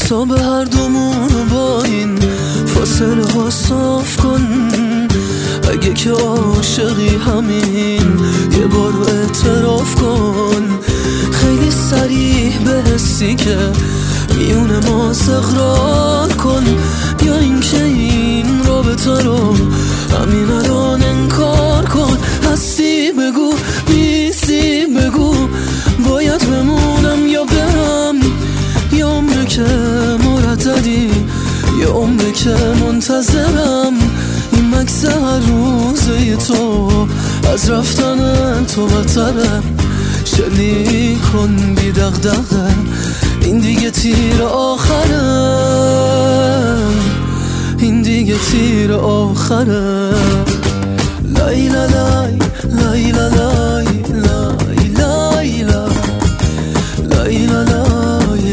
حساب هر دومون با این فاصله ها صاف کن. اگه که عاشقی همین یه بار اعتراف کن. خیلی صریح به حسی که میون ما اقرار کن. یا اینکه این رابطه رو همین الان انکار کن. هستی بگو، نیستی بگو، باید بمونم یا برم. یه عمره که مرددی، یه عمره که منتظرم. این مکس هر روزه تو از رفتن تو بتره. شلیک کن بی دغدغه، این دیگه تیر آخره، این دیگه تیر آخره. لای لای لای لای لای لای لای لای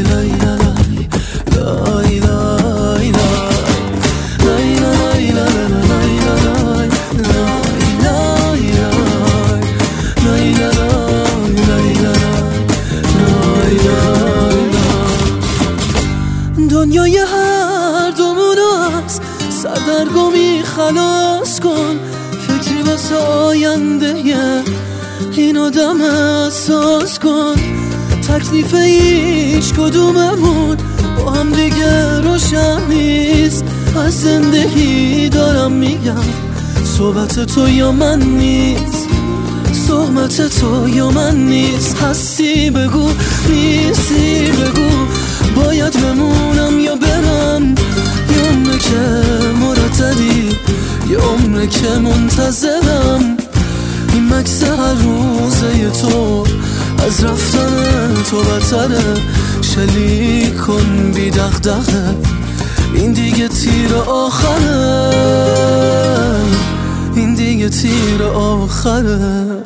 دنیای هر دومون از سردرگمی خلاص کن. فکری واسه آینده این آدم احساس کن. تکلیف هیچ کدوممون با هم دیگه روشن نیست. از زندگی دارم میگم صحبت تو یا من نیست، صحبت تو یا من نیست. هستی بگو، نیستی بگو، باید بمونم یا برم. یه عمره که مرددی، یه عمره که منتظرم. این مکس هر روزه تو از رفتن تو بتره. شلیک کن بی دغدغه، این دیگه تیر آخره، این دیگه تیر آخره.